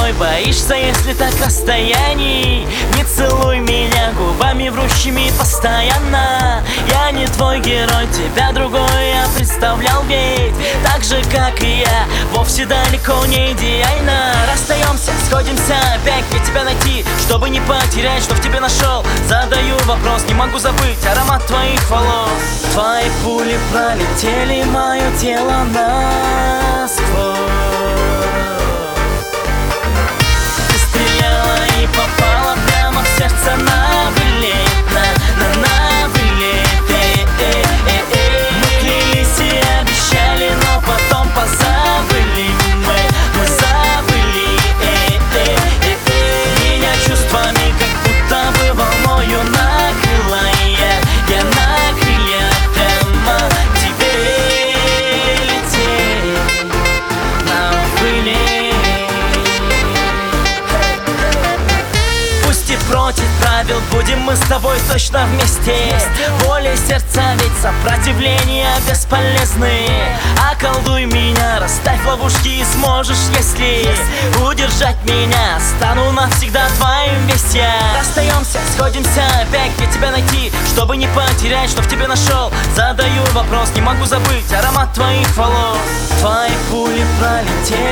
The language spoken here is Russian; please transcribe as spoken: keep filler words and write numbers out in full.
мной боишься, если так расстояний? Не целуй меня губами врущими постоянно. Я не твой герой, тебя другой я представлял, ведь так же, как и я, вовсе далеко не идеально. Расстаемся, сходимся опять, где тебя найти, чтобы не потерять, что в тебе нашел. Задаю вопрос, не могу забыть аромат твоих волос. Твои пули пролетели мое тело насквозь. Ты стреляла и попала прямо в сердце на вылет, на, на, на вылет. э, э, э, э. Мы клялись и обещали, но потом позабыли. Мы, мы забыли. э, э, э, э. Меня чувствами как будто бы волною накрыла. И я, я на крыльях прямо к тебе лететь, на вылет. Пусть и против правил будем мы с тобой точно вместе. Воля сердца, ведь сопротивления бесполезны. Околдуй меня, расставь ловушки и сможешь, если удержать меня, стану навсегда твоим весь я. Расстаемся, сходимся опять, где тебя найти, чтобы не потерять, что в тебе нашел. Задаю вопрос, не могу забыть аромат твоих волос. Твои пули пролетели